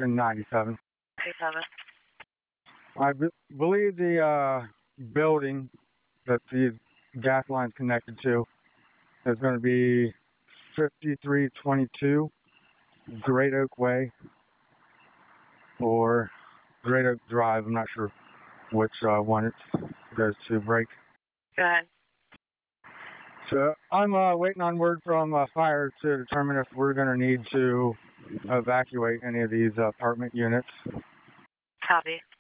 Junction 97. 97. I believe the building that the gas line's connected to is going to be 5322 Great Oak Way or Great Oak Drive. I'm not sure which one it goes to break. Go ahead. So I'm waiting on word from fire to determine if we're going to need to evacuate any of these apartment units. Copy.